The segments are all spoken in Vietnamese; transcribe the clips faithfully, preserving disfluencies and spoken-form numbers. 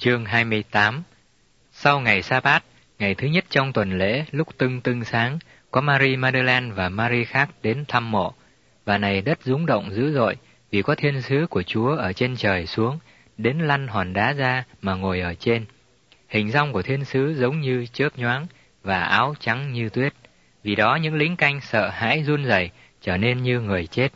Chương hai mươi tám. Sau ngày Sa-bát, ngày thứ nhất trong tuần lễ, lúc tưng tưng sáng, có Marie Madeleine và Marie khác đến thăm mộ. Và này đất rúng động dữ dội, vì có thiên sứ của Chúa ở trên trời xuống, đến lăn hòn đá ra mà ngồi ở trên. Hình dong của thiên sứ giống như chớp nhoáng, và áo trắng như tuyết. Vì đó những lính canh sợ hãi run rẩy, trở nên như người chết.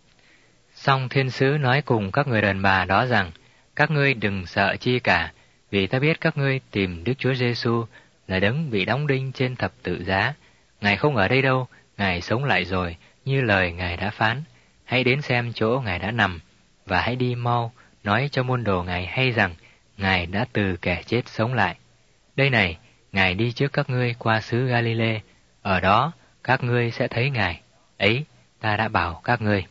Song thiên sứ nói cùng các người đàn bà đó rằng, các ngươi đừng sợ chi cả, vì ta biết các ngươi tìm Đức Chúa Giêsu là đấng bị đóng đinh trên thập tự giá. Ngài không ở đây đâu, Ngài sống lại rồi, như lời Ngài đã phán. Hãy đến xem chỗ Ngài đã nằm, và hãy đi mau, nói cho môn đồ Ngài hay rằng, Ngài đã từ kẻ chết sống lại. Đây này, Ngài đi trước các ngươi qua xứ Galile, ở đó các ngươi sẽ thấy Ngài. Ấy, ta đã bảo các ngươi.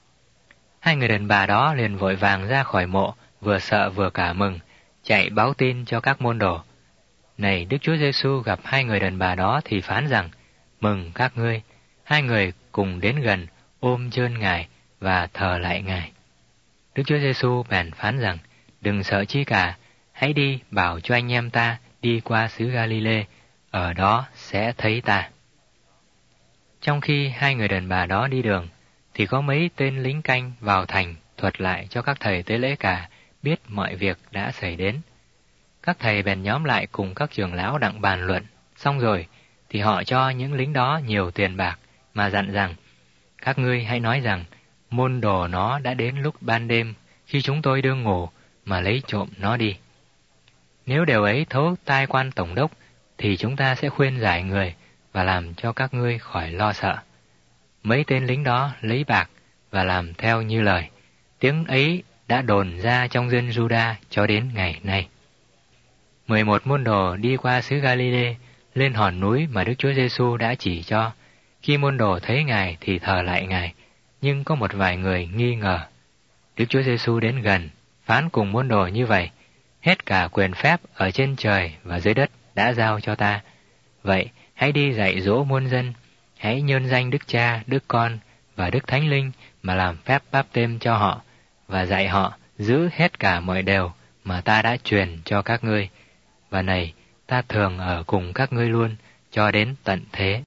Hai người đàn bà đó liền vội vàng ra khỏi mộ, vừa sợ vừa cả mừng, chạy báo tin cho các môn đồ. Này, Đức Chúa Giêsu gặp hai người đàn bà đó thì phán rằng, mừng các ngươi. Hai người cùng đến gần, ôm chơn Ngài và thờ lại Ngài. Đức Chúa Giêsu bèn phán rằng, đừng sợ chi cả, hãy đi bảo cho anh em ta đi qua xứ Galile, ở đó sẽ thấy ta. Trong khi hai người đàn bà đó đi đường, thì có mấy tên lính canh vào thành thuật lại cho các thầy tế lễ cả biết mọi việc đã xảy đến. Các thầy bèn nhóm lại cùng các trưởng lão đặng bàn luận, xong rồi thì họ cho những lính đó nhiều tiền bạc mà dặn rằng, các ngươi hãy nói rằng môn đồ nó đã đến lúc ban đêm khi chúng tôi đương ngủ mà lấy trộm nó đi. Nếu điều ấy thấu tai quan tổng đốc thì chúng ta sẽ khuyên giải người và làm cho các ngươi khỏi lo sợ. Mấy tên lính đó lấy bạc và làm theo như lời. Tiếng ấy đã đồn ra trong dân Juda cho đến ngày nay. Mười một môn đồ đi qua xứ Galile, lên hòn núi mà Đức Chúa Giêsu đã chỉ cho. Khi môn đồ thấy Ngài thì thờ lại Ngài, nhưng có một vài người nghi ngờ. Đức Chúa Giêsu đến gần, phán cùng môn đồ như vậy, hết cả quyền phép ở trên trời và dưới đất đã giao cho ta. Vậy, hãy đi dạy dỗ muôn dân, hãy nhân danh Đức Cha, Đức Con và Đức Thánh Linh mà làm phép báp têm cho họ, và dạy họ giữ hết cả mọi điều mà ta đã truyền cho các ngươi. Và này, ta thường ở cùng các ngươi luôn cho đến tận thế.